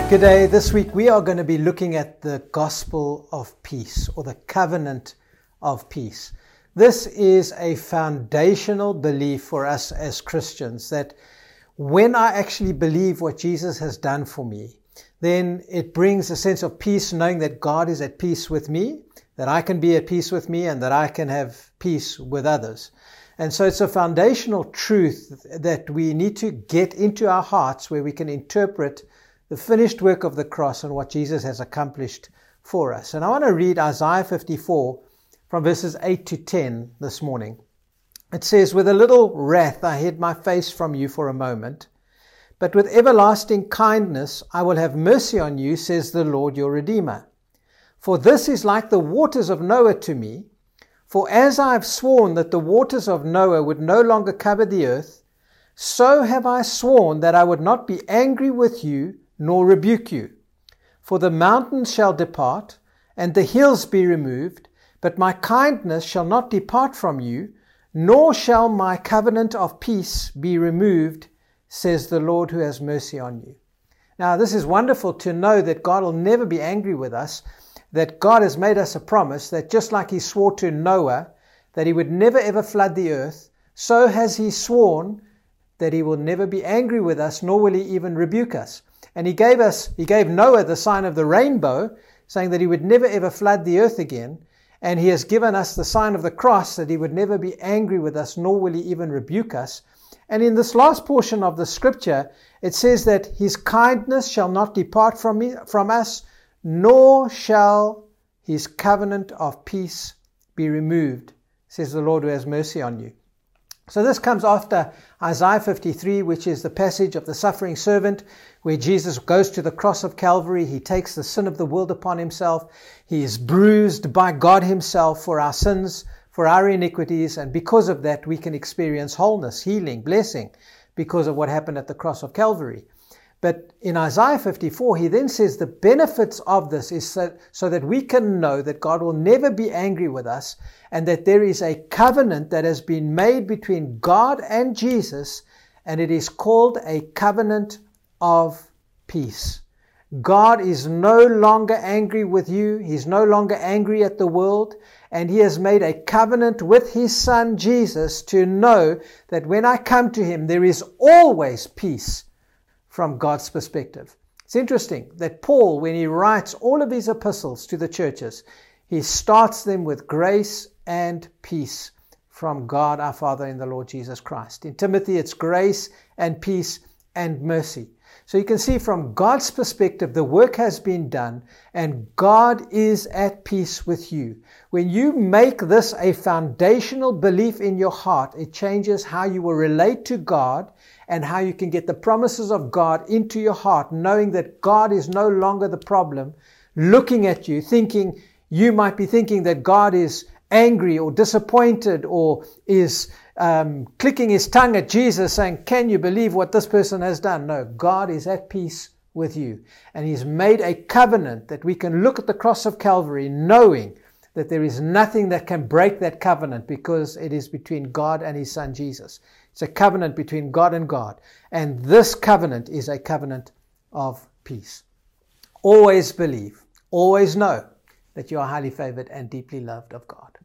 Good day. This week we are going to be looking at the gospel of peace, or the covenant of peace. This is a foundational belief for us as Christians, that when I actually believe what Jesus has done for me, then it brings a sense of peace, knowing that God is at peace with me, that I can be at peace with me, and that I can have peace with others. And so it's a foundational truth that we need to get into our hearts, where we can interpret the finished work of the cross and what Jesus has accomplished for us. And I want to read Isaiah 54 from verses 8 to 10 this morning. It says, "With a little wrath I hid my face from you for a moment, but with everlasting kindness I will have mercy on you, says the Lord your Redeemer. For this is like the waters of Noah to me. For as I have sworn that the waters of Noah would no longer cover the earth, so have I sworn that I would not be angry with you nor rebuke you. For the mountains shall depart, and the hills be removed, but my kindness shall not depart from you, nor shall my covenant of peace be removed, says the Lord who has mercy on you." Now, this is wonderful to know that God will never be angry with us, that God has made us a promise that just like He swore to Noah that He would never ever flood the earth, so has He sworn that He will never be angry with us, nor will He even rebuke us. And He gave Noah the sign of the rainbow, saying that He would never ever flood the earth again. And He has given us the sign of the cross, that He would never be angry with us, nor will He even rebuke us. And in this last portion of the scripture, it says that His kindness shall not depart from us, nor shall His covenant of peace be removed, says the Lord who has mercy on you. So this comes after Isaiah 53, which is the passage of the suffering servant, where Jesus goes to the cross of Calvary. He takes the sin of the world upon Himself. He is bruised by God Himself for our sins, for our iniquities, and because of that we can experience wholeness, healing, blessing, because of what happened at the cross of Calvary. But in Isaiah 54, he then says the benefits of this is so that we can know that God will never be angry with us, and that there is a covenant that has been made between God and Jesus, and it is called a covenant of peace. God is no longer angry with you. He's no longer angry at the world, and He has made a covenant with His Son Jesus to know that when I come to Him, there is always peace from God's perspective. It's interesting that Paul, when he writes all of his epistles to the churches, he starts them with grace and peace from God our Father in the Lord Jesus Christ. In Timothy, it's grace and peace and mercy. So you can see from God's perspective, the work has been done and God is at peace with you. When you make this a foundational belief in your heart, it changes how you will relate to God and how you can get the promises of God into your heart, knowing that God is no longer the problem, looking at you, thinking, you might be thinking that God is angry or disappointed, or is clicking His tongue at Jesus saying, "Can you believe what this person has done?" No, God is at peace with you. And He's made a covenant that we can look at the cross of Calvary knowing that there is nothing that can break that covenant, because it is between God and His Son Jesus. It's a covenant between God and God. And this covenant is a covenant of peace. Always believe, always know that you are highly favored and deeply loved of God.